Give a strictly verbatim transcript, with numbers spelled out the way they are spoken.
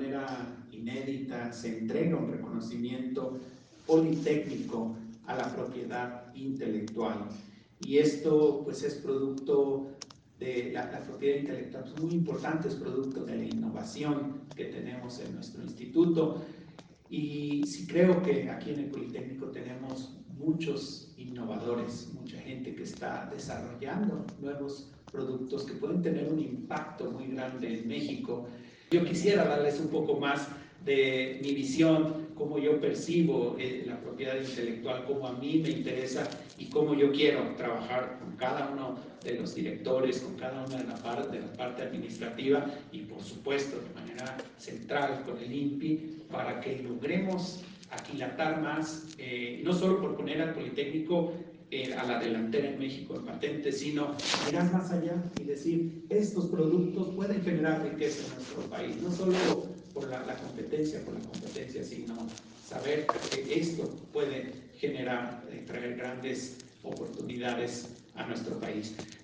manera inédita se entrega un reconocimiento politécnico a la propiedad intelectual. Y esto pues es producto de la, la propiedad intelectual, es muy importante, es producto de la innovación que tenemos en nuestro instituto. Y sí creo que aquí en el Politécnico tenemos muchos innovadores, mucha gente que está desarrollando nuevos productos que pueden tener un impacto muy grande en México. Yo quisiera darles un poco más de mi visión, cómo yo percibo eh, la propiedad intelectual, cómo a mí me interesa y cómo yo quiero trabajar con cada uno de los directores, con cada una de la parte, de la parte administrativa y por supuesto de manera central con el I N P I para que logremos aquilatar más, eh, no solo por poner al Politécnico eh, a la delantera en México en patentes, sino mirar más allá y decir, estos productos pueden generar riqueza en nuestro país, no solo por la, la competencia, por la competencia, sino saber que esto puede generar, eh, traer grandes oportunidades a nuestro país.